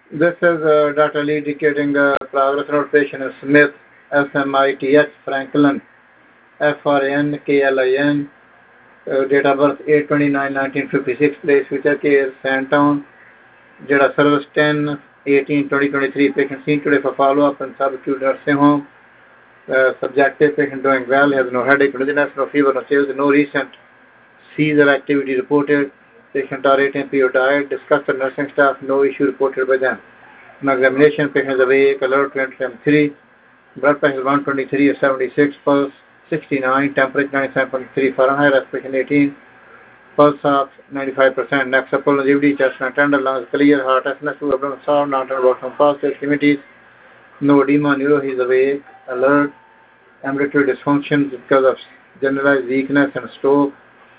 This is data lead indicating progress note patient is Smith, SMITH, Franklin, FRNKLIN, date of birth 8/29/1956, place future care Sandtown, Jada service 10/18/2023, patient seen today for follow-up in subacute nursing home. Subjective patient doing well, has no headache, dizziness, no fever, no chills, no recent seizure activity reported. Patient tolerating period diet, discussed with nursing staff, no issue reported by them. On examination, patient is awake, alert 20/3, blood pressure 123/76, pulse 69, temperature 97.3 Fahrenheit, respiration 18, pulse of 95%, next upper longevity, chest and tender, lungs clear, heart SNS2, abdomen sound, not about some positive activities, no edema, neuro, he is awake, alert, ambulatory dysfunctions because of generalized weakness and stroke.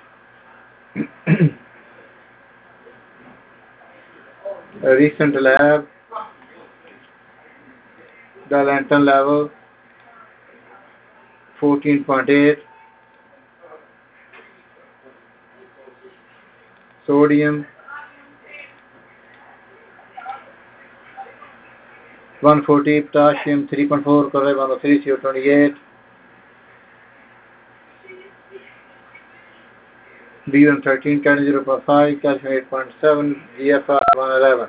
A recent lab, Galantan level 14.8, sodium 140, potassium 3.4, chloride 103, CO28, B1 13, cadmium 0.5, calcium 8.7, GFR 111.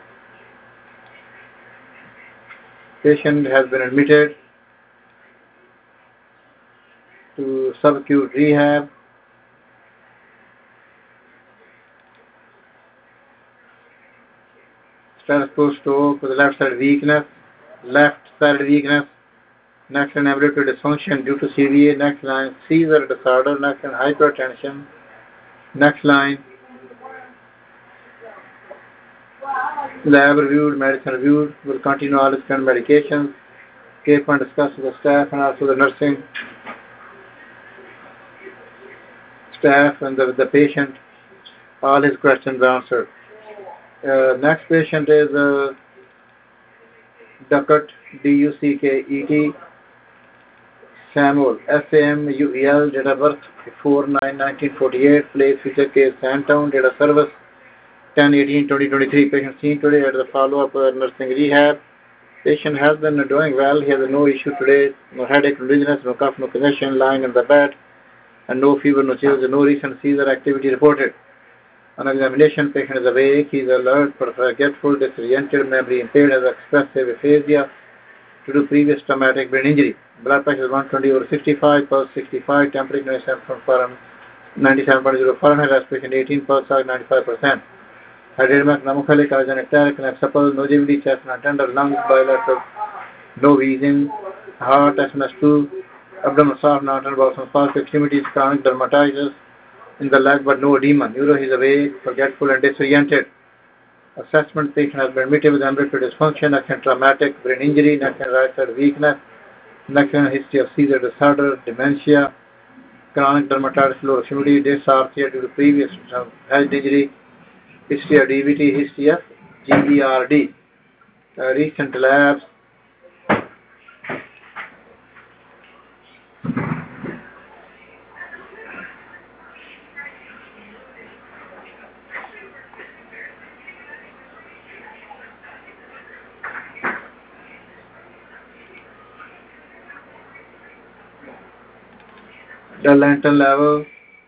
Patient has been admitted to subacute rehab. Status post-stroke with left side weakness, next line ambulatory dysfunction due to CVA, next line seizure disorder, next line hypertension, next line lab reviewed, medicine reviewed, will continue all his current medications. Care plan discussed with the staff and also the nursing staff and the patient. All his questions answered. Next patient is Duckett, D-U-C-K-E-T, Samuel, S-A-M-U-E-L, date of birth 4/9/1948, place future case Sandtown, date of service 10/18/2023. Patient seen today at the follow-up nursing rehab. Patient has been doing well. He has no issue today. No headache, no dizziness, no cough, no congestion, lying in the bed, and no fever, no chills, no recent seizure activity reported. On examination, patient is awake. He is alert, but forgetful, disoriented, memory impaired, has expressive aphasia due to previous traumatic brain injury. Blood pressure is 120/65, pulse 65, temperature 97.0 Fahrenheit, respiration 18, pulse ox 95%. Hydrademic, pneumophilic, argenic, supple, no GVD, chest and tender, lungs, bilateral, no wheezing, heart, SNS2, abdomen soft, not about some false extremities, chronic dermatitis in the leg, but no edema. Neuro, he is awake, forgetful, and disoriented. Assessment, patient has been admitted with ambulatory dysfunction, next traumatic brain injury, next right side weakness, next history of seizure disorder, dementia, chronic dermatitis, low extremity, dysarthria due to previous head injury, history of DVT, history of GERD. Recent labs, the Lanton level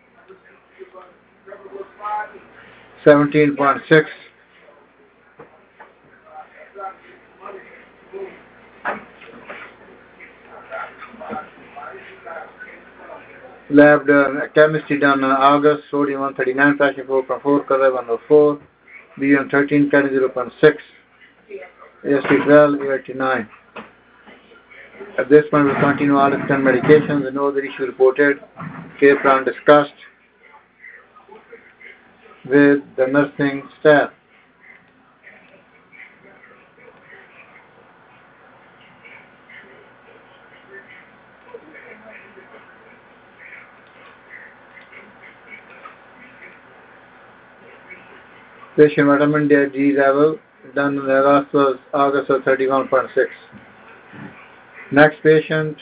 17.6, lab chemistry done in August, sodium 139, potassium 4.4, chloride 104, B1 13, cadmium 0.6, AST 12, A89. At this point, we'll continue all extended medications and no other issue reported. Care plan discussed with the nursing staff. Patient vitamin D level done in August of 31.6. Next patient,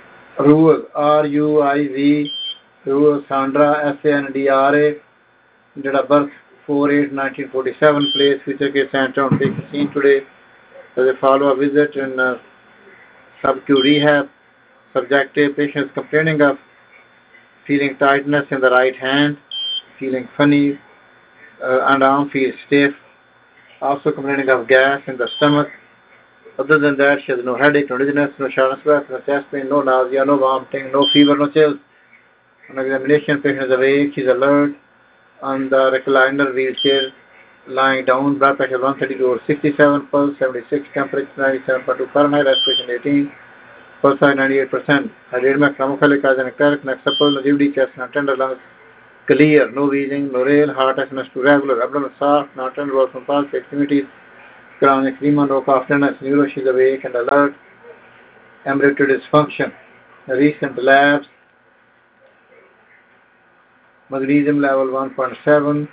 Ruiz, R-U-I-Z, Ruiz Sandra, S-A-N-D-R-A, Date of birth 4/8/1947. Place Future Case Sandtown. Patient seen today as a follow-up visit in sub-Q rehab. Subjective patient is complaining of feeling tightness in the right hand, feeling funny, and arm feels stiff. Also complaining of gas in the stomach. Other than that, she has no headache, no dizziness, no shortness of breath, no chest pain, no nausea, no vomiting, no fever, no chills. On examination, patient is awake, she's alert, on the recliner wheelchair, lying down, blood pressure 132/67, pulse 76, temperature 97.2 Fahrenheit, respiration 18, pulse size 98%. Hydrama, chromophilic, ecteric, neck supple, no GVD, chest not tender, lungs clear, no wheezing, no rail, heart SMS to regular, abdomen soft, not tender, work from pulse, extremities, chronic edema, no cough, neuro, she's awake and alert, erectile dysfunction. Recent labs, magnesium level 1.7,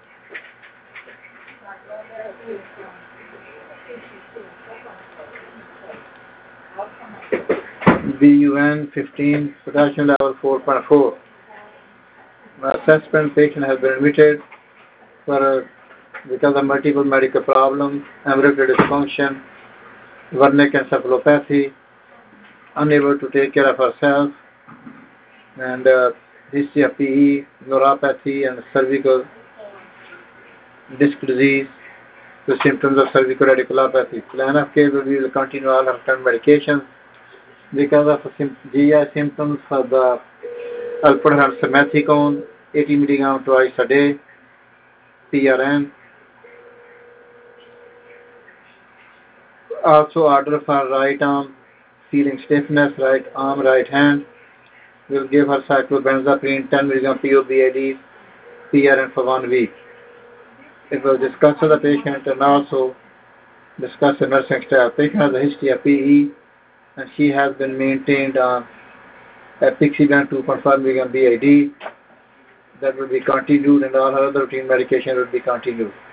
BUN 15, potassium level 4.4. Assessment patient has been admitted because of multiple medical problems, erectile dysfunction, Wernicke encephalopathy, unable to take care of herself, and history of PE, neuropathy, and cervical disc disease, the symptoms of cervical radiculopathy. Plan of care will be to continue all her current medications. Because of GI symptoms for the I'll put her on simethicone, 80 mg twice a day, PRN. Also order for right arm, feeling stiffness, right arm, right hand. We'll give her cyclobenzaprine 10 mg POBID, PRN for 1 week. It will discuss with the patient and also discuss the nursing staff. Patient has a history of PE and she has been maintained on apixaban 2.5 mg BID. That will be continued and all her other routine medication will be continued.